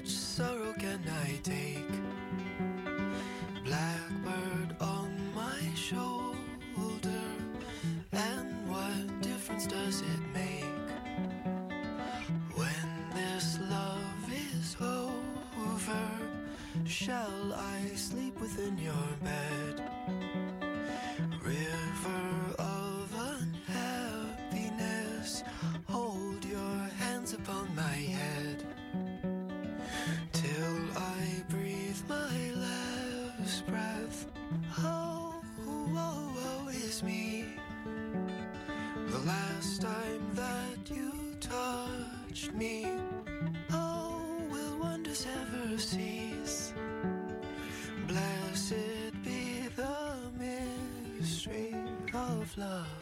much sorrow can I take? Blackbird on my shoulder, and what difference does it make? When this love is over, shall I sleep within your bed? River of unhappiness, hold your hands upon my head, till I breathe my last breath. Oh, oh, oh, is me the last time that you touched me? Oh, will wonders ever cease? Blessed be the mystery of love.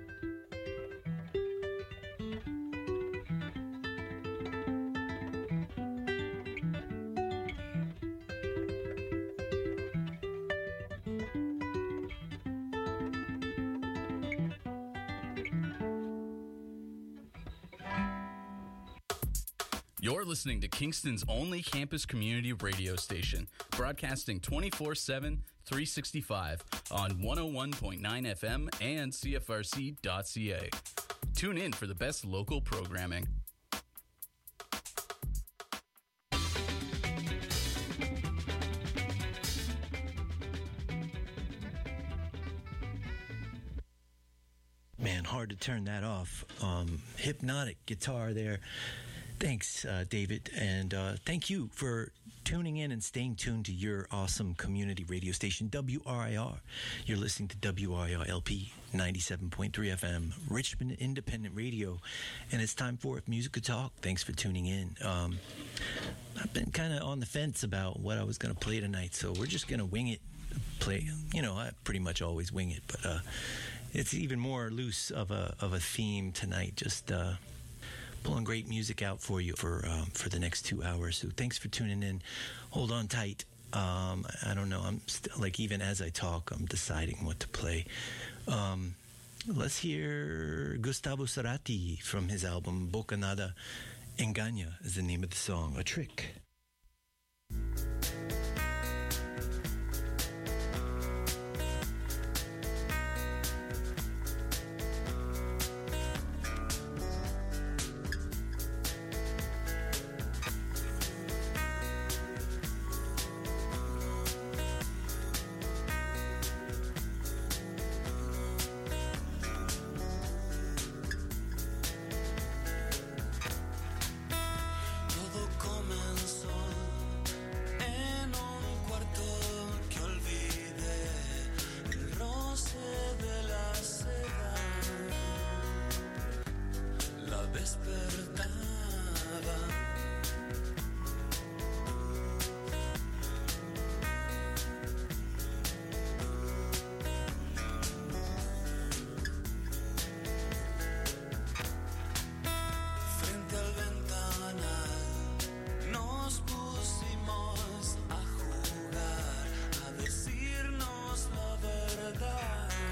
You're listening to Kingston's only campus community radio station, broadcasting 24/7, 365 on 101.9 FM and CFRC.ca. Tune in for the best local programming. Man, hard to turn that off. Hypnotic guitar there. Thanks, David, and thank you for tuning in and staying tuned to your awesome community radio station, WRIR. You're listening to WRIR LP 97.3 FM, Richmond Independent Radio, and it's time for Musical Talk. Thanks for tuning in. I've been kind of on the fence about what I was going to play tonight, so we're just going to wing it. I pretty much always wing it, but it's even more loose of a theme tonight. Just pulling great music out for you for the next 2 hours. So thanks for tuning in. Hold on tight. I don't know. I'm still, even as I talk, I'm deciding what to play. Let's hear Gustavo Cerati from his album Bocanada. Engaña is the name of the song. A Trick.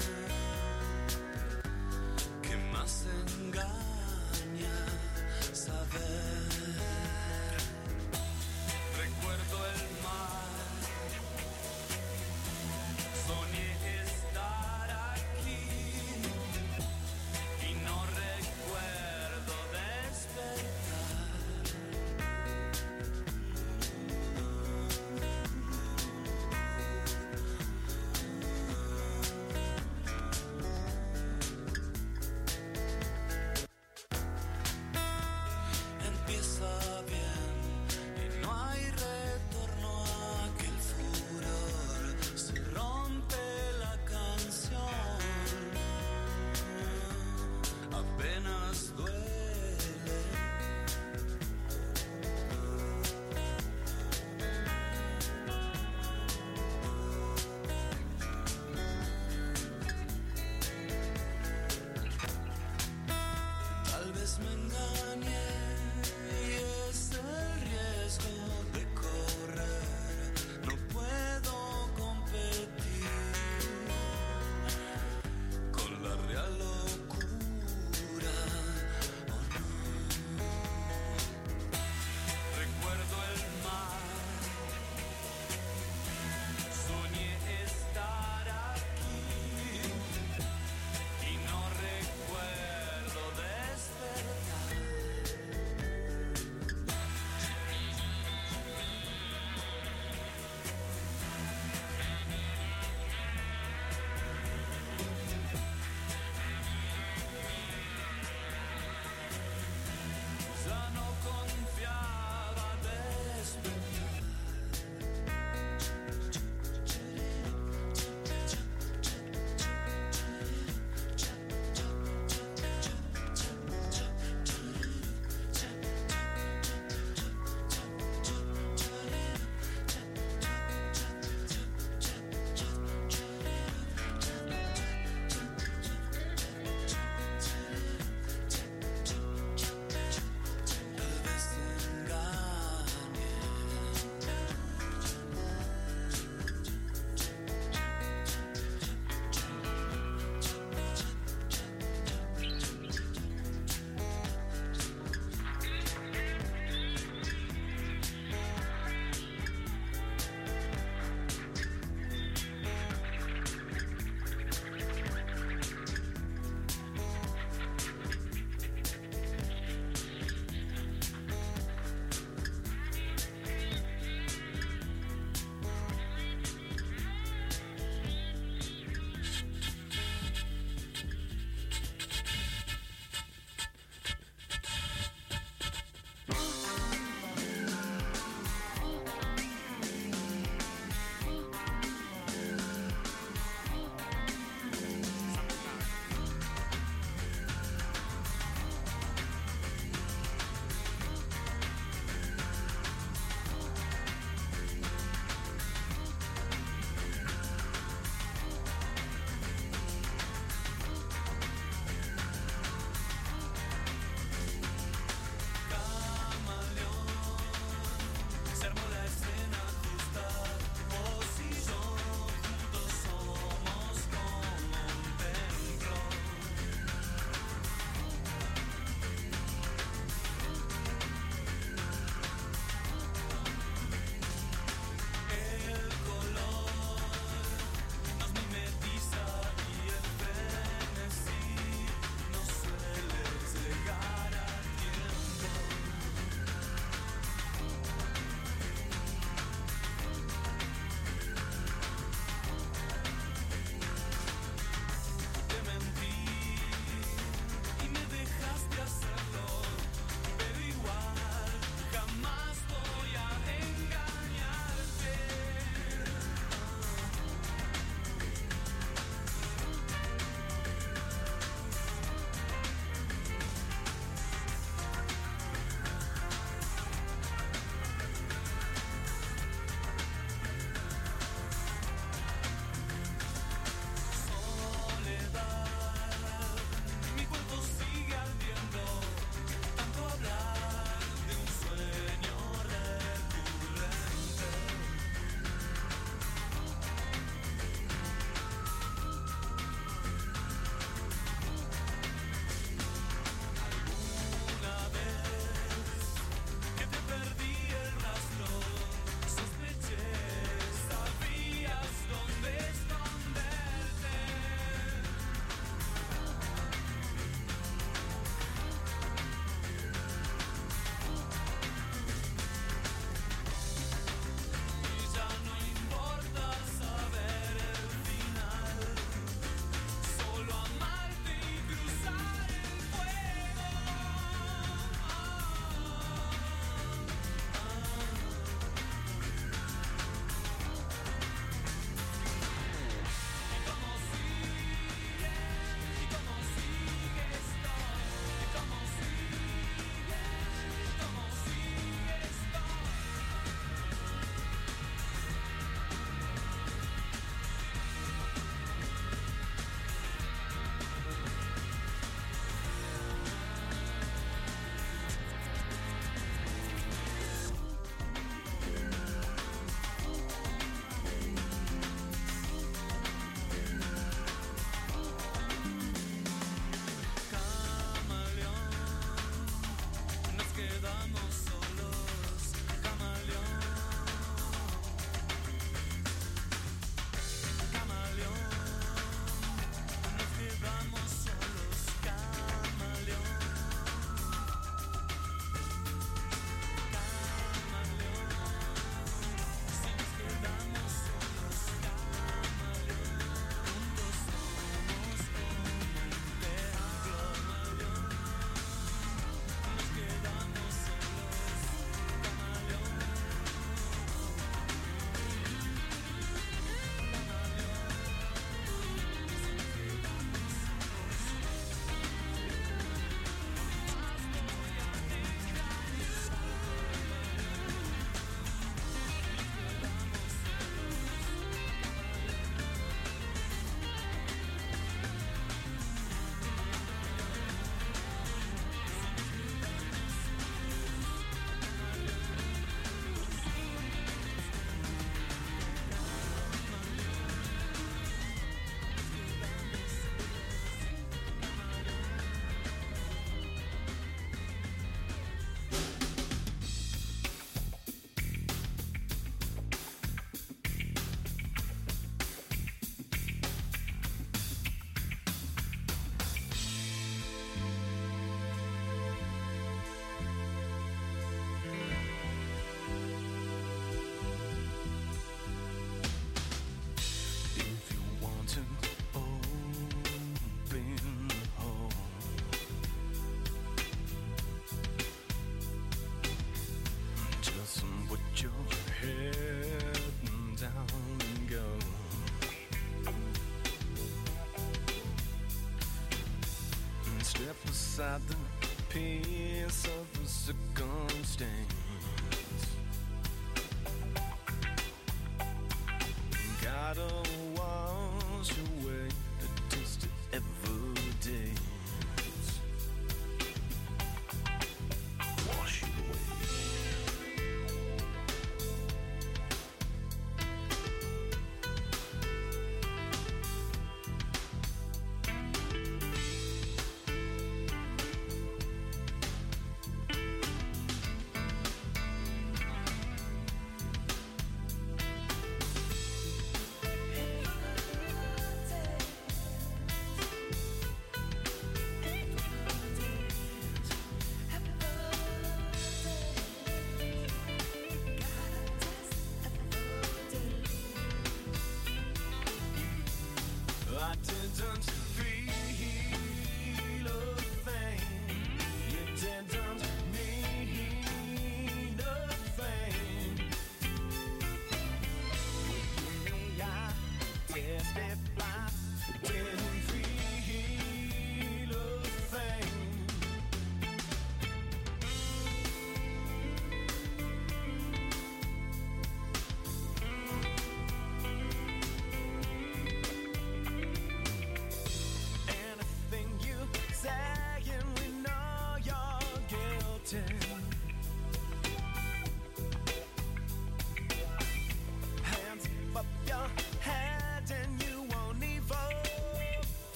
Engaña, step aside the peace of a circumstance. Gotta wash away the taste of every day. Wash it away.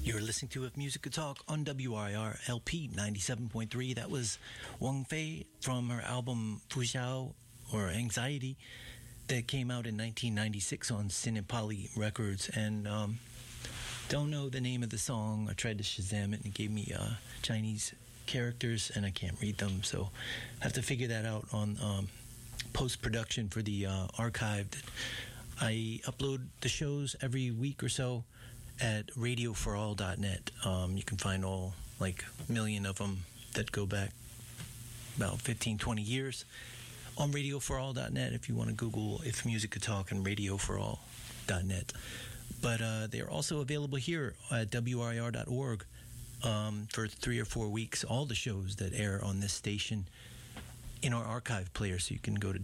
You're listening to If Music Could Talk on WRIR LP 97.3. That was Wang Fei from her album Fuxiao, or Anxiety, that came out in 1996 on Sinipali Records. And don't know the name of the song. I tried to Shazam it and it gave me Chinese characters and I can't read them. So I have to figure that out on post-production for the archive. I upload the shows every week or so at radioforall.net. You can find all, like, a million of them that go back about 15, 20 years on radioforall.net if you want to Google If Music Could Talk and radioforall.net. But they're also available here at WRIR.org for 3 or 4 weeks, all the shows that air on this station in our archive player. So you can go to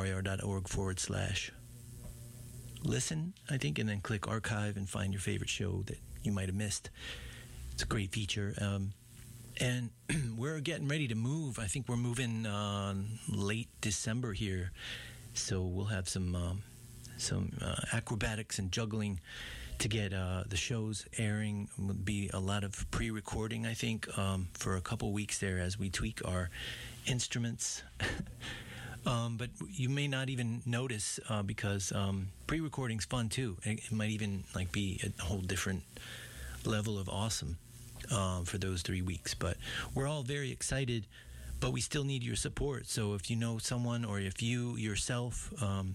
WRIR.org/listen, I think, and then click archive and find your favorite show that you might have missed. It's a great feature. And we're getting ready to move. I think we're moving late December here. So we'll have some acrobatics and juggling to get the shows airing. Will be a lot of pre-recording, I think, for a couple weeks there as we tweak our instruments. But you may not even notice because pre-recording's fun too. It might even like be a whole different level of awesome for those 3 weeks. But we're all very excited, but we still need your support. So if you know someone or if you yourself,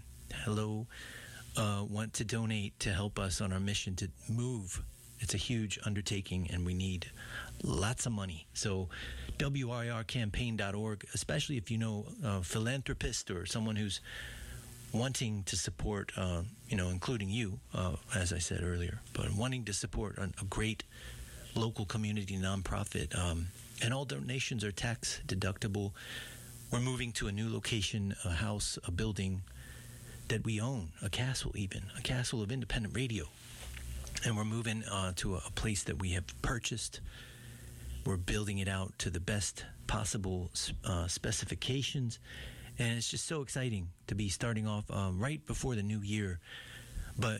want to donate to help us on our mission to move, it's a huge undertaking and we need lots of money. So WRIRcampaign.org, especially if you know a philanthropist or someone who's wanting to support, including you, as I said earlier, but wanting to support a great local community nonprofit. And all donations are tax deductible. We're moving to a new location, a house, a building that we own, a castle of independent radio. And we're moving to a place that we have purchased. We're building it out to the best possible specifications. And it's just so exciting to be starting off right before the new year. But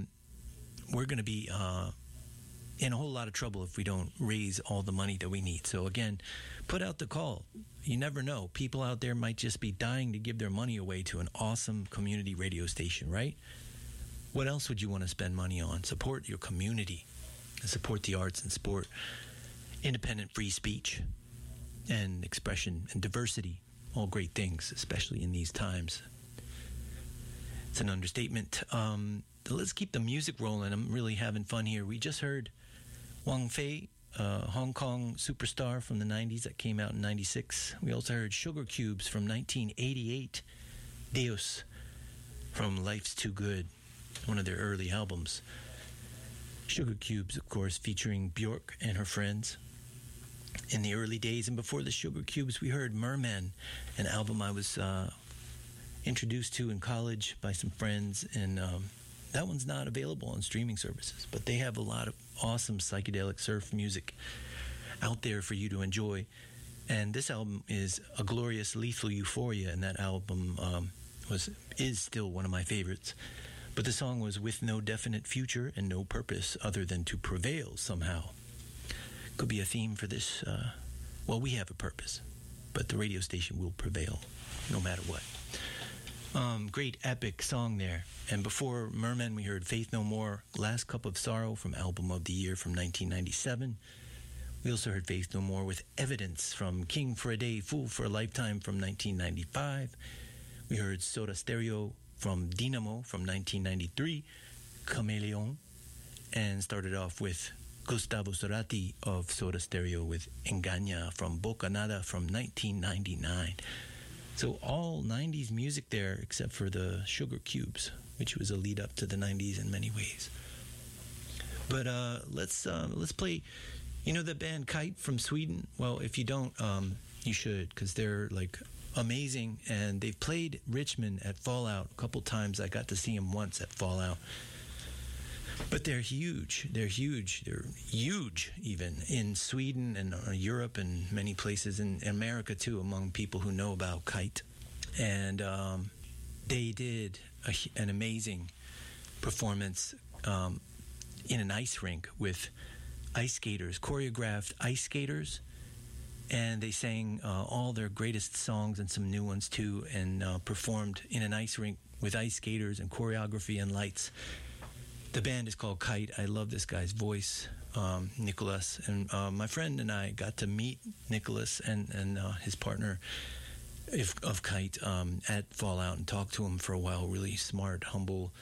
we're going to be in a whole lot of trouble if we don't raise all the money that we need. So again, put out the call. You never know. People out there might just be dying to give their money away to an awesome community radio station, right? What else would you want to spend money on? Support your community. Support the arts and sport. Independent free speech and expression and diversity. All great things, especially in these times. It's an understatement. Let's keep the music rolling. I'm really having fun here. We just heard Wang Fei, Hong Kong superstar from the 90s that came out in 96. We also heard Sugar Cubes from 1988. Deus from Life's Too Good, one of their early albums. Sugar Cubes, of course, featuring Bjork and her friends in the early days. And before the Sugar Cubes, we heard Merman, an album I was introduced to in college by some friends. And that one's not available on streaming services, but they have a lot of awesome psychedelic surf music out there for you to enjoy. And this album is A Glorious Lethal Euphoria, and that album is still one of my favorites. But the song was With No Definite Future and No Purpose Other Than to Prevail Somehow. Could be a theme for this. We have a purpose, but the radio station will prevail no matter what. Great epic song there. And before Merman, we heard Faith No More, Last Cup of Sorrow from Album of the Year from 1997. We also heard Faith No More with Evidence from King for a Day, Fool for a Lifetime from 1995. We heard Soda Stereo from Dynamo from 1993, Chameleon, and started off with Gustavo Cerati of Soda Stereo with Engaña from Bocanada from 1999. So all 90s music there except for the Sugar Cubes, which was a lead up to the 90s in many ways. But let's play, the band Kite from Sweden? Well, if you don't, you should, because they're like amazing, and they've played Richmond at Fallout a couple times. I got to see them once at Fallout. But they're huge. They're huge. They're huge even in Sweden and Europe and many places in America too, among people who know about Kite. And they did an amazing performance in an ice rink with ice skaters, choreographed ice skaters, and they sang all their greatest songs and some new ones too, and performed in an ice rink with ice skaters and choreography and lights. The band is called Kite. I love this guy's voice, Nicholas, and my friend and I got to meet Nicholas and his partner of Kite at Fallout and talk to him for a while. Really smart, humble,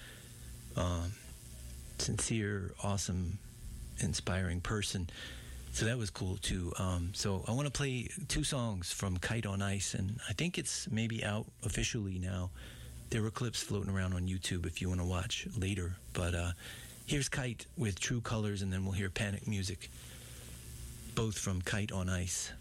sincere, awesome, inspiring person. So that was cool too. So I want to play 2 songs from Kite on Ice, and I think it's maybe out officially now. There were clips floating around on YouTube if you want to watch later. But here's Kite with True Colors, and then we'll hear Panic Music, both from Kite on Ice.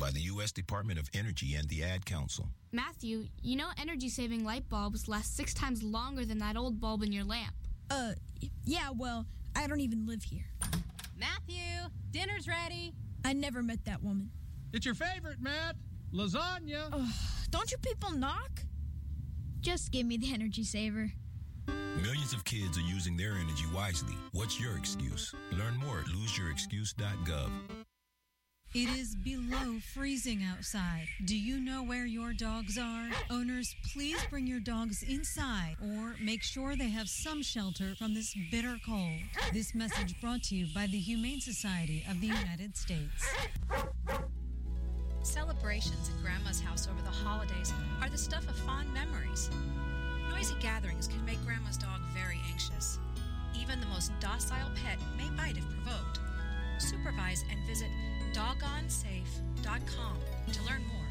by the U.S. Department of Energy and the Ad Council. Matthew, you know energy-saving light bulbs last 6 times longer than that old bulb in your lamp. Yeah, well, I don't even live here. Matthew, dinner's ready. I never met that woman. It's your favorite, Matt. Lasagna. Don't you people knock? Just give me the energy saver. Millions of kids are using their energy wisely. What's your excuse? Learn more at loseyourexcuse.gov. It is below freezing outside. Do you know where your dogs are? Owners, please bring your dogs inside or make sure they have some shelter from this bitter cold. This message brought to you by the Humane Society of the United States. Celebrations at Grandma's house over the holidays are the stuff of fond memories. Noisy gatherings can make Grandma's dog very anxious. Even the most docile pet may bite if provoked. Supervise and visit doggonsafe.com to learn more.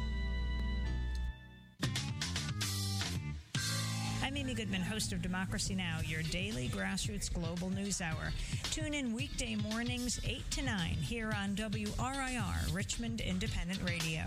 I'm Amy Goodman, host of Democracy Now!, your daily grassroots global news hour. Tune in weekday mornings 8 to 9 here on WRIR, Richmond Independent Radio.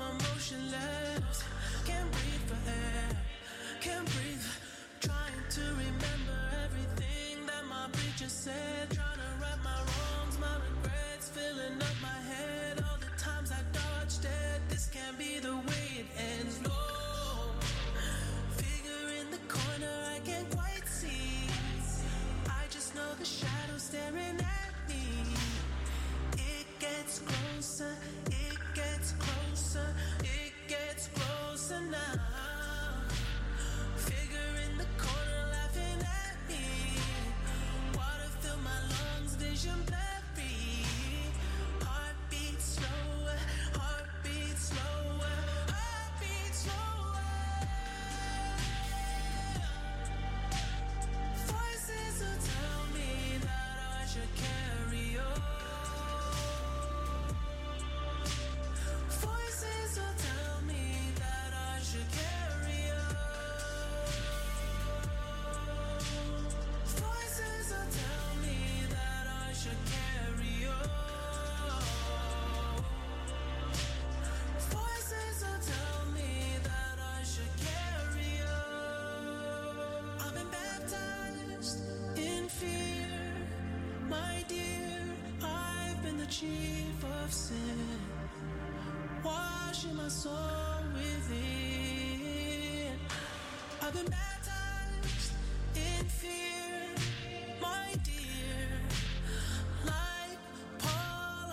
I'm motionless. Can't breathe for air. Can't breathe. Trying to remember everything that my preacher said. Trying to right my wrongs, my regrets, filling up my head. All the times I dodged it. This can't be the way it ends. No. Figure in the corner, I can't quite see. I just know the shadow staring at me. It gets closer, it gets closer, it gets closer now. Figure in the corner laughing at me. Water fill my lungs, vision blurry. Heartbeat slower, heartbeat slower, heartbeat slower. Voices will tell me that I should carry on. Voices will tell me that I should carry on. Voices will tell me that I should carry on. Voices will tell me that I should carry on. I've been baptized in fear, my dear. I've been the chief of sin, washing my soul within. I've been baptized